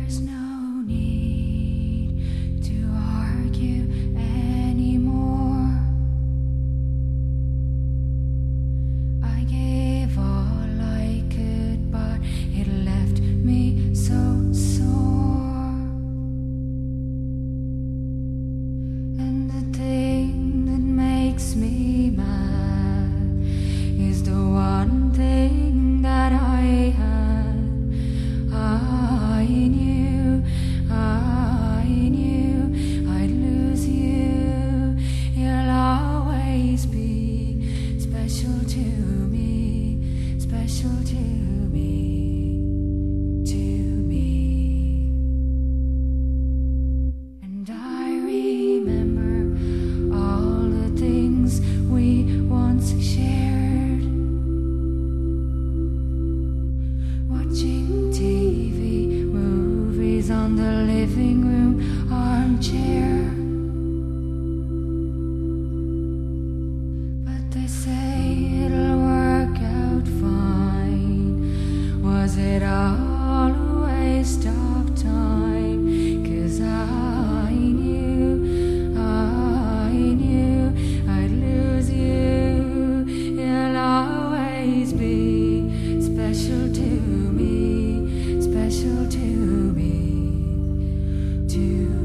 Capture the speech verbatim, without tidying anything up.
There's no need to argue anymore. I gave all I could, but it left me so sore. And the thing that makes me mad is the one thing that I had. I knew, I knew I'd lose you. You'll always be special to me, special to me, to me. And I remember all the things we once shared. Watching T V, movies on the living room armchair. But they say it'll work out fine. Was it all a waste of time? 'Cause I knew, I knew I'd lose you. You'll always be special to me, special to me, to